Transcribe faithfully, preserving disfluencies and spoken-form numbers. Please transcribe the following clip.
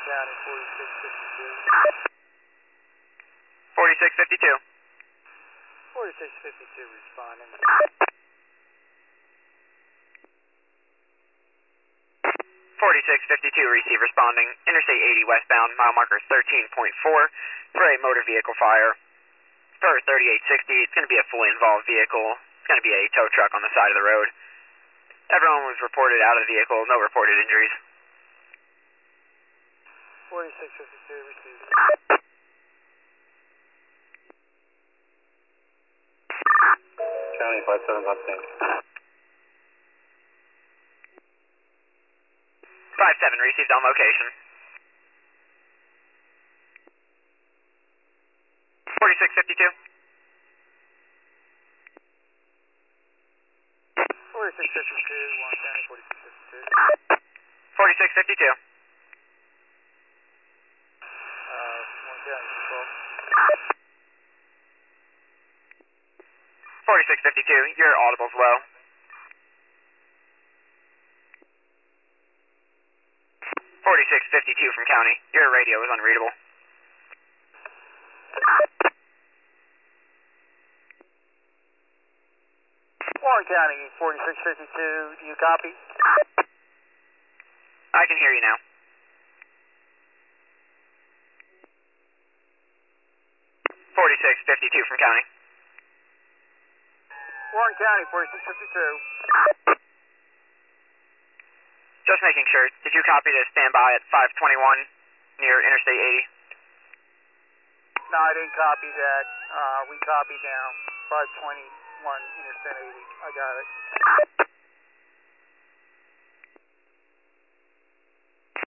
County, forty-six fifty-two. forty-six fifty-two. forty-six fifty-two responding. forty-six fifty-two, receive responding. Interstate eighty westbound, mile marker thirteen point four for a motor vehicle fire. For thirty-eight sixty, it's going to be a fully involved vehicle. It's going to be a tow truck on the side of the road. Everyone was reported out of the vehicle, no reported injuries. forty-six fifty-two, received. County five seven five six. five seven, received on location. forty-six fifty-two. forty-six fifty-two, Warren County, forty-six fifty-two. forty-six fifty-two. Uh, Warren County, control. forty-six fifty-two, your audible's low. forty-six fifty-two from county, your radio is unreadable. Warren County, forty-six fifty-two, do you copy? I can hear you now. forty-six fifty-two from county. Warren County, forty-six fifty-two. Just making sure, did you copy to stand by at five twenty-one near Interstate eighty? No, I didn't copy that. Uh, we copied now, five twenty-one Interstate eighty. I got it.